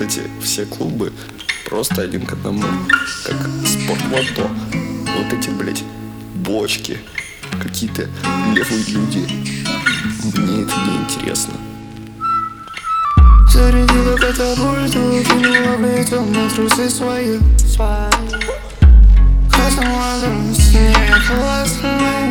эти все клубы просто один к одному, как спортлото. Вот эти, блять, бочки, какие-то левые люди. Мне это не интересно. Зарядила катапульту, кинула плетом на трусы свои. Красным стене классный.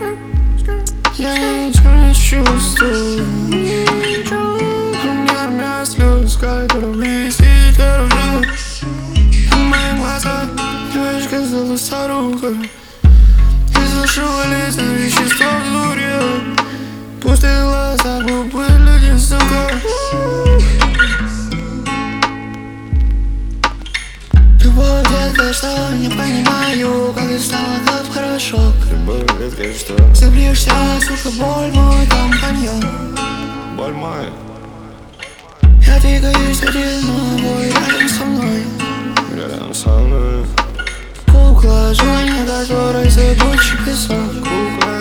Я ничего не чувствую. У меня слез, которые блестит оружие. В моих глазах девочка стала старухой. Иссушила лица вещества в дуре. Пустые глаза, глупые люди, сука. Любовь, детка, что не понимаю, как и стало так хорошо. Любовь, детка, что? Злишься, сука, боль, мой компаньон. Боль моя. Я двигаюсь один, но бой рядом со мной. Рядом со мной. Кукла, желание которой зыбучий песок. Кукла.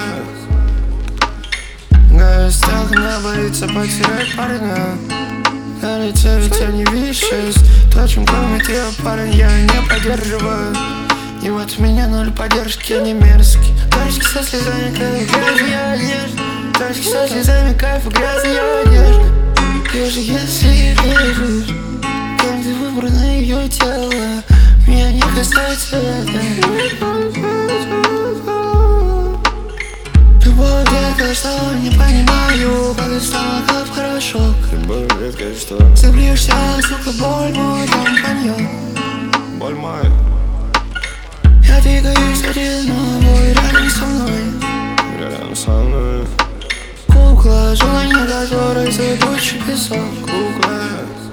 Гостях, она боится потерять парня. Горите, ведь я не вещаюсь. То, чем кроме тебя, парень, я не поддерживаю. И вот у меня ноль поддержки, я не мерзкий. Точки со слезами, кайф, грязная одежда. Точки со слезами, кайф, грязная одежда. Даже если веришь, кем ты выбрано ее тело, меня не касается это. Любовь, детка, что не понимаю, как и стало так хорошо. Любовь, детка, что? Злишься, сука, боль, мой компаньон. Боль моя. Я двигаюсь один, но бой рядом со мной. Рядом со мной. Кукла, желание которой зыбучий песок. Кукла.